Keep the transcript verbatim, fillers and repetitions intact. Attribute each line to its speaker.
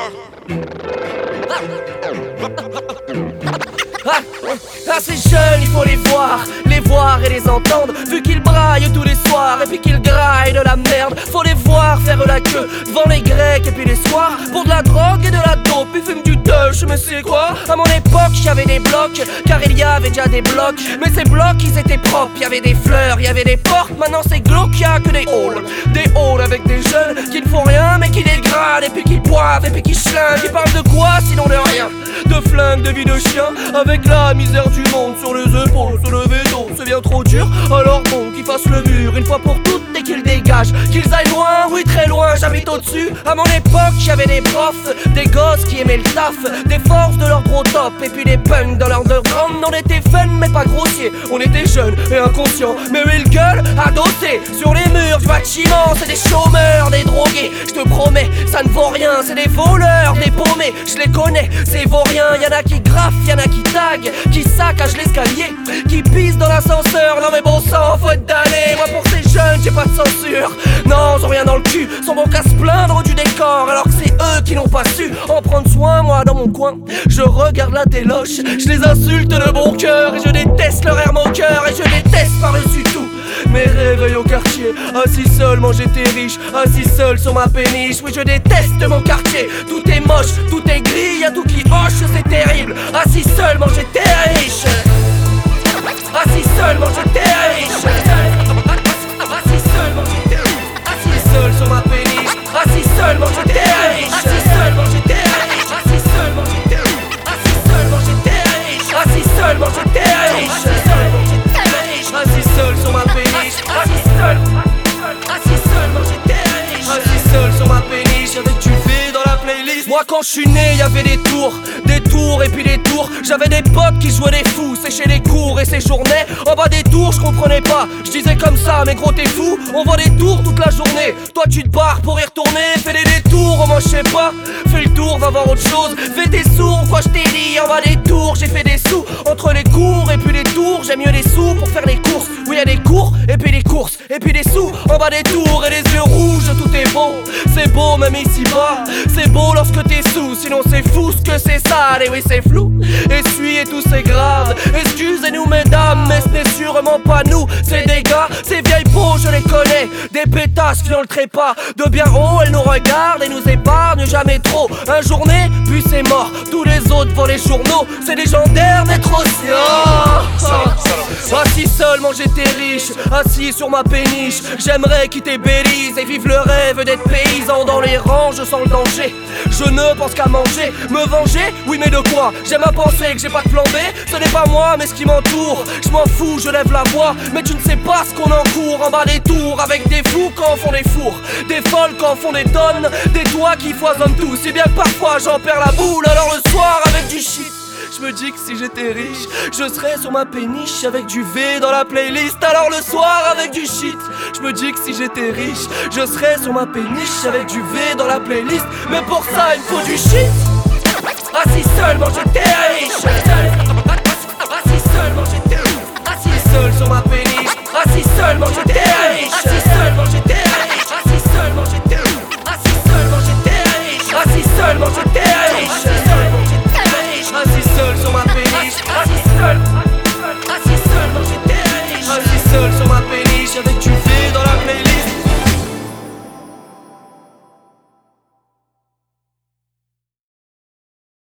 Speaker 1: Ah, ah ces jeunes, il faut les voir, les voir et les entendre. Vu qu'ils braillent tous les soirs et puis qu'ils graillent de la merde, faut les voir faire la queue devant les grecs et puis les soirs pour de la drogue et de la dope. Ils fument du touch, mais c'est quoi? À mon époque y'avait des blocs, car il y avait déjà des blocs. Mais ces blocs ils étaient propres, y'avait des fleurs, y'avait des portes. Maintenant c'est glauque, y'a que des halls. Des halls avec des jeunes qui ne font rien mais qui dégradent et puis qui boivent et puis qui schlinguent. Ils parlent de quoi sinon de rien? De flingues, de vie de chien, avec la misère du monde sur les épaules. Se lever tôt, c'est bien trop dur, alors bon qu'ils fassent le mur une fois pour toutes et qu'ils dégagent. Qu'ils aillent loin, oui très loin, j'habite au-dessus. À mon époque j'avais des profs, des gosses qui aimaient le taf, des forces de leur gros top et puis des punks dans leur underground. On était fun mais pas grossier, on était jeunes et inconscients, mais eux ils gueulent adossés sur les murs du bâtiment. C'est des chômeurs, des drogués, je te promets ça ne vaut rien. C'est des voleurs, des paumés, je les connais, c'est vaut rien. Y'en a qui graffent, y'en a qui taguent, qui saccagent l'escalier, qui pissent dans l'ascenseur. Non mais bon sang, faut être d'aller. Moi pour ces jeunes j'ai pas de censure, non ils ont rien dans le cul, sont bons qu'à se plaindre du décor, alors que c'est eux qui n'ont pas su en prendre soin. Moi dans mon coin, je regarde la téloche, je les insulte de bon cœur et je déteste leur air moqueur et je déteste par-dessus tout mes réveils au quartier. Assis seul, moi j'étais riche, assis seul sur ma péniche. Oui je déteste mon quartier, tout est moche, tout est gris, y'a tout qui hoche, c'est terrible. Assis seul, moi j'étais riche. Assis seul, moi j'étais riche. Assis seul, moi j'étais riche. Assis seul sur ma péniche. Assis seul, moi j'étais riche. Assis seul, moi j'étais riche. Assis seul, moi j'étais riche. Assis seul, moi j'étais riche. Assis seul, moi j'étais riche. Assis seul sur ma péniche. Assis seul. Assis seul, moi j'étais riche. Assis seul sur ma péniche avec du V dans la playlist. Moi quand je suis né y'avait des tours, des tours et puis des tours. J'avais des potes qui jouaient des fous, séchaient les cours et séjournaient en bas des tours, je comprenais pas. Je disais comme ça, mais gros t'es fou, on voit des tours toute la journée. Toi tu te barres pour y retourner, fais des détours, oh moi je sais pas. Fais le tour, va voir autre chose, fais tes sourds, quoi je t'ai dit. En bas des tours, j'ai fait des sous, entre les cours et puis les tours. J'aime mieux les sous pour faire les courses. Oui y'a des cours, et puis les courses, et puis des sous. En bas des tours et les yeux rouges, tout est beau. C'est beau même ici bas, c'est beau lorsque t'es sous. Sinon c'est fou ce que c'est sale, et oui c'est flou. Essuyez tout c'est grave, excusez-nous mesdames, mais ce n'est sûrement pas nous. Ces dégâts, ces vieilles peaux je les connais, des pétasses qui ont le trépas. De bien haut elles nous regardent et nous épargnent jamais trop. Un journée, puis c'est mort, tous les autres vont les journaux. C'est légendaire d'être aussi oh, oh. Assis seul, moi j'étais riche, assis sur ma péniche. J'aimerais quitter Belize et vivre le rêve d'être paysan dans les rangs, je sens le danger. Je ne pense qu'à manger, me venger, oui mais de quoi? J'aime à penser que j'ai pas de plan B, ce n'est pas moi mais ce qui m'entoure. Je m'en fous, je lève la voix, mais tu ne sais pas ce qu'on encourt. En bas des tours, avec des fous quand font des fours, des folles quand font des tonnes, des toits qui foisonnent tout. Si bien que parfois j'en perds la boule, alors le soir avec du shit. Je me dis que si j'étais riche, je serais sur ma péniche avec du V dans la playlist. Alors le soir avec du shit. Je me dis que si j'étais riche, je serais sur ma péniche avec du V dans la playlist. Mais pour ça il me faut du shit. Assis seul, moi j'étais riche. Assis seul, moi j'étais riche. Assis seul sur ma péniche. Assis seul, moi j'étais riche. Assis seul, moi j'étais riche.